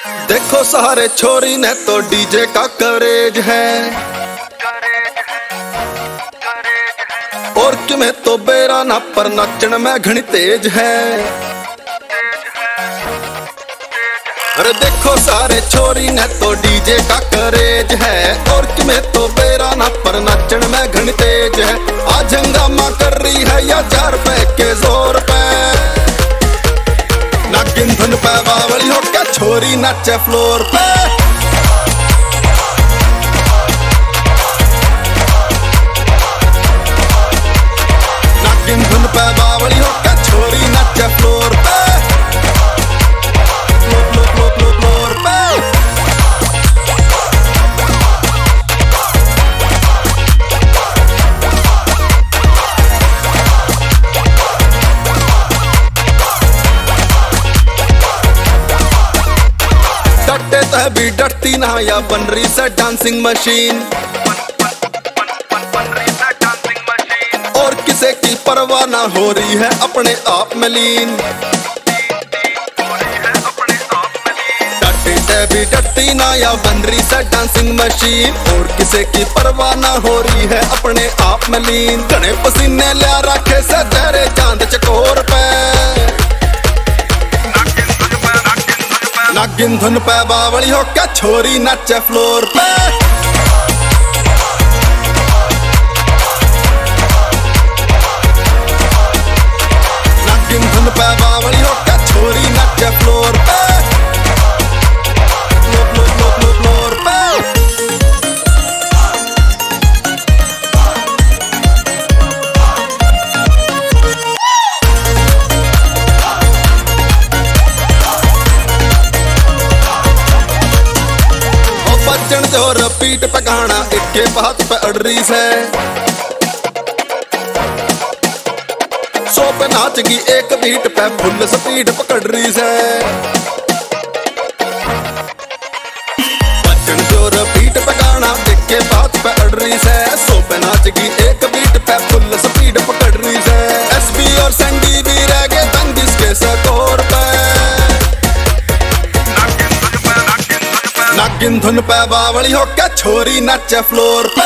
देखो सारे छोरी ने तो डीजे का करेज है, और कि मैं तो बेरा ना पर नचन में घनी तेज है। अरे देखो सारे छोरी ने तो डीजे का करेज है, और कि मैं तो बेरा ना पर नचन में घनी तेज है। आज हंगामा कर रही है या 4 रुपए के जोर पे, नागिन धुन पे बावली हो के छोरी नाचे फ्लोर पे। नागिन धुन पे बावली हो के छोरी नाचे फ्लोर पे, फ्लोर पे। डरते तो भी डरती ना या बन रही से डांसिंग मशीन, और किसे की परवाह ना हो रही है अपने आप में लीन। डरते भी डरती ना या बन रही से डांसिंग मशीन, और किसे की परवाह ना हो रही है अपने आप में लीन। घने पसीने लिया रखे से तेरे चांद चकोर पे, नागिन धुन पे बावली हो के छोरी नाचे फ्लोर पे। नागिन धुन पे बावली हो के छोरी नाचे फ्लोर पे, फ्लोर पे। बच्चन जो रपीट पे गाना एक के बात पे अड़री से, 100 पे नाचगी एक बीट पे फुल स्पीड पकड़ रही से। बच्चन जो रपीट पे गाना एक के बात पे अड़री से, 100 पे नाचगी एक बीट पे फुल स्पीड पकड़ रही से। एसबी और सैंडी भी रह गए तंग इसके स्कोर पे, नागिन धुन पे बावली हो के छोरी नाचे फ्लोर पे।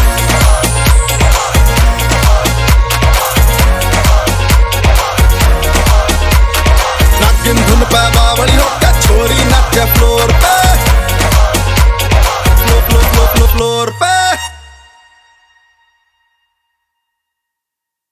नागिन धुन पे बावली हो के छोरी नाचे फ्लोर पे, फ्लोर पे।